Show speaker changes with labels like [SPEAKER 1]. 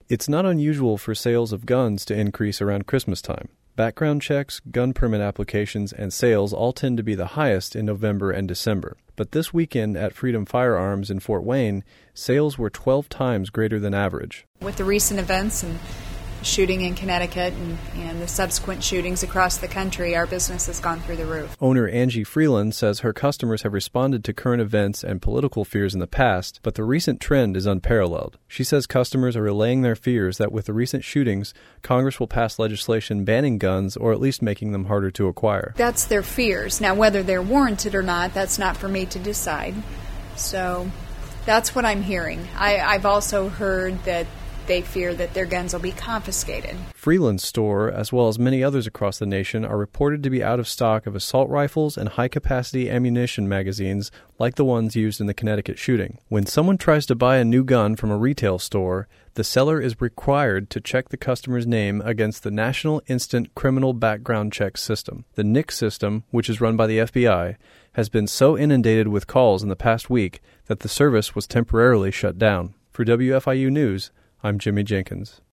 [SPEAKER 1] It's not unusual for sales of guns to increase around Christmas time. Background checks, gun permit applications, and sales all tend to be the highest in November and December. But this weekend at Freedom Firearms in Fort Wayne, sales were 12 times greater than average.
[SPEAKER 2] With the recent events and shooting in Connecticut and the subsequent shootings across the country, our business has gone through the roof.
[SPEAKER 1] Owner Angie Freeland says her customers have responded to current events and political fears in the past, but the recent trend is unparalleled. She says customers are relaying their fears that with the recent shootings, Congress will pass legislation banning guns or at least making them harder to acquire.
[SPEAKER 2] That's their fears. Now, whether they're warranted or not, that's not for me to decide. So that's what I'm hearing. I've also heard that they fear that their guns will be confiscated.
[SPEAKER 1] Freeland's store, as well as many others across the nation, are reported to be out of stock of assault rifles and high-capacity ammunition magazines like the ones used in the Connecticut shooting. When someone tries to buy a new gun from a retail store, the seller is required to check the customer's name against the National Instant Criminal Background Check System. The NICS system, which is run by the FBI, has been so inundated with calls in the past week that the service was temporarily shut down. For WFIU News, I'm Jimmy Jenkins.